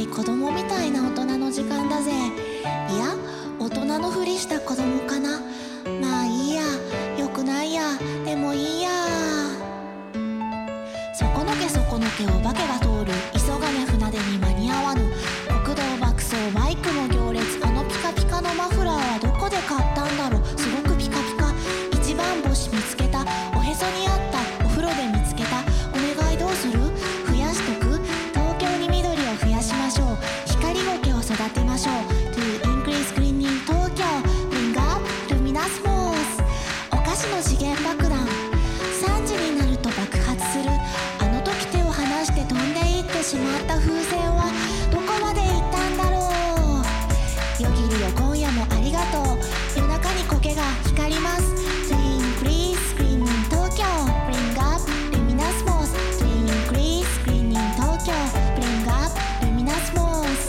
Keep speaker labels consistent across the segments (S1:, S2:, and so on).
S1: り子供みたいな大人の時間だぜ。いや、大人のふりした子供かな。まあいいや、よくないや、でもいいや。そこのけそこのけお化けが通る、急がね船出に間に合わぬ。国道爆走バイクの行列、あのピカピカのマフラーはどこで買ったんだろう。すごくピカピカ。一番星見つけた、おへそにあったお風呂で見つけた。お願いどうする？増やしとく？東京に緑を増やしましょう。光苔を育てましょう。 To increase green in Tokyo, bring up luminous malls。 お菓子の資源爆弾、3時になると爆発する。あの時手を離して飛んでいってしまった風船はどこまで行ったんだろう。夜霧よ今夜もありがとう。夜中に苔が光ります。 To increase green in Tokyo, bring up luminous malls。 To increase green in Tokyo, bring up luminous malls。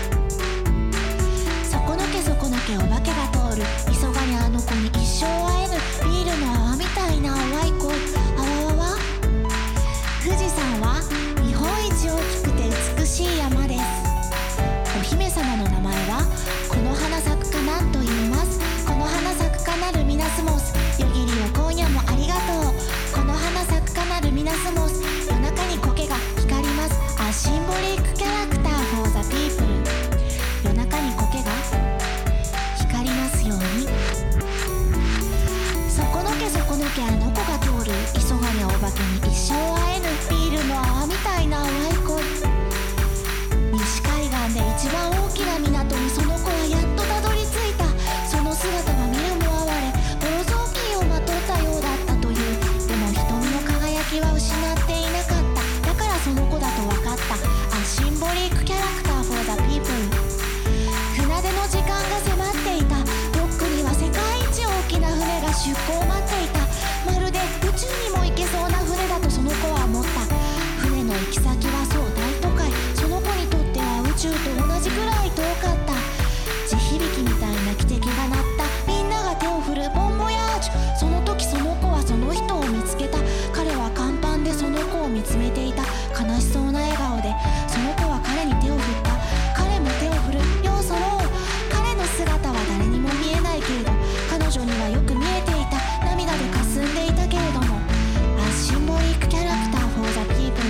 S1: そこのけそこのけお化けが通る、急がにあの子に一生会えぬ。ビールの泡みたいな淡い子、あわわわ。富士山は日本一大きくて美しい山です。お姫様の名前はこの花咲くかなと言います。この花咲くかなルミナスモス。夜霧よ今夜もありがとう。この花咲くかなルミナスモス。夜中に苔が光ります。A symbolic character for the people。 夜中に苔が光りますように。そこのけそこのけあの子が通る、急がにお化けに一生会えぬ。ビールの泡みたいな淡い子。西海岸で一番大きな港にその子はやっとたどり着いた。その姿は見るも哀れ、ボロ雑巾をまとったようだったという。でも瞳の輝きは失っていなかった。だからその子だと分かった。 A symbolic character for the people。 船出の時間が迫っていた。ロックには世界一大きな船が出港を待っていた。まるで宇宙にも行けそうな船だとその子は思った。船の行き先はそう大都会。その子にとっては宇宙と同じくらい遠かった。地響きみたいな汽笛が鳴った。みんなが手を振るボンボヤージュ。その時その子はその人を見つけた。彼は甲板でその子を見つめていた。悲しそうな笑顔でその子は彼に手を振った。彼も手を振る。ようそろう。彼の姿は誰にも見えないけれど彼女にはよく見えていた。涙で霞んでいたけれども A symbolic character for the people。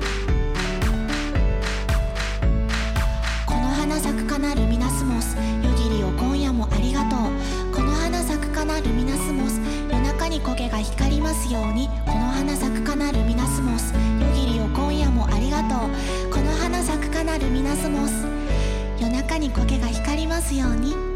S1: この花咲くかなルミナスモス。夜霧よ今夜もありがとう。この花咲くかなルミナスモス。夜中に苔が光りますように。この花咲くかなルミナスモス。夜霧よ今夜もありがとう。この花咲くかなルミナスモス。夜中に苔が光りますように。